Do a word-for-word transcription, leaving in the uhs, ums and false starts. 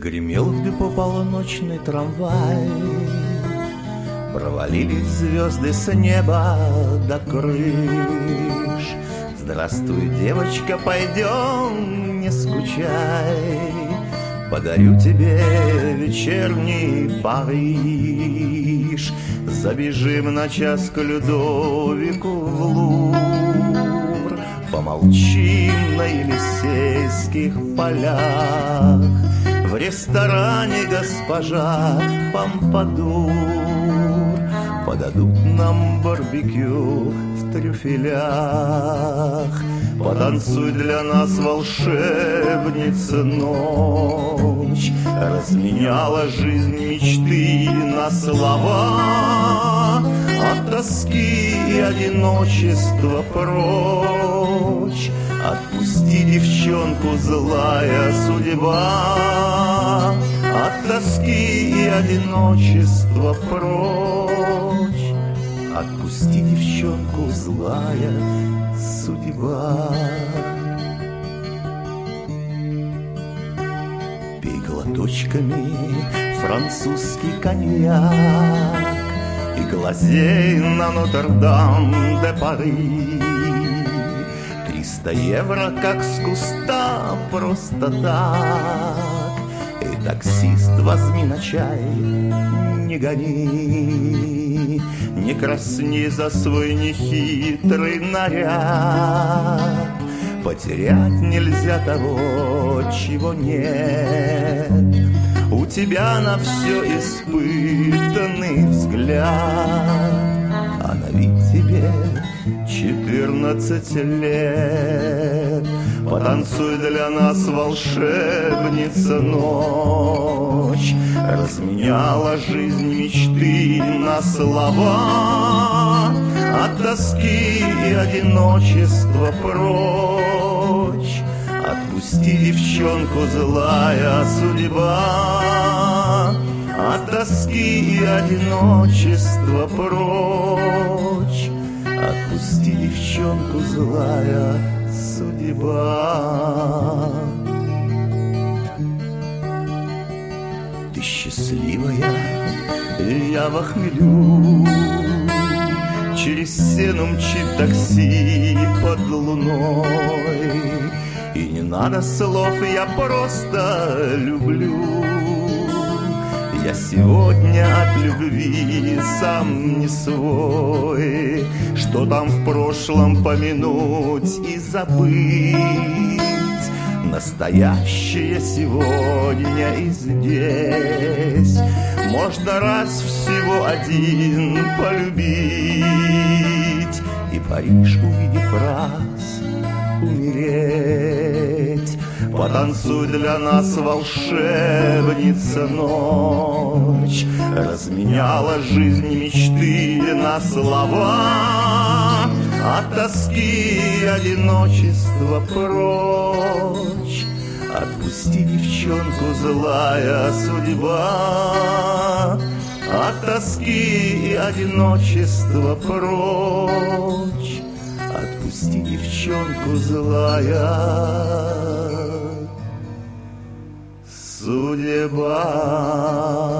Загремел в депо полуночный трамвай, провалились звезды с неба до крыш. Здравствуй, девочка, пойдем, не скучай, подарю тебе вечерний Париж. Забежим на час к Людовику в Лувр, помолчим на Елисейских полях. В ресторане госпожа Помпадур подадут нам барбекю в трюфелях. Потанцуй для нас, волшебница, ночь, разменяла жизнь мечты на слова. От тоски и одиночества прочь, отпусти девчонку, злая судьба. От тоски и одиночества прочь, отпусти девчонку, злая судьба. Пей глоточками французский коньяк и глазей на Нотр-Дам-де-Пари. Триста евро, как с куста, просто так. И таксист, возьми на чай, не гони, не красни за свой нехитрый наряд. Потерять нельзя того, чего нет. У тебя на все испытанный взгляд, а на вид тебе четырнадцать лет. Потанцуй для нас, волшебница, ночь, разменяла жизнь мечты на слова. От тоски и одиночества прочь, отпусти девчонку, злая судьба. От тоски и одиночества прочь, отпусти девчонку, злая судьба. Ты счастливая, я в хмелю. Через сену мчит такси под луной, и не надо слов, я просто люблю. Я сегодня от любви сам не свой. Что там в прошлом помянуть и забыть? Настоящее сегодня и здесь. Можно раз всего один полюбить и Париж, увидев раз, умереть. Потанцуй для нас, волшебница, ночь, разменяла жизнь мечты на слова. От тоски и одиночества прочь, отпусти девчонку, злая судьба. От тоски и одиночества прочь, отпусти девчонку, злая судьба.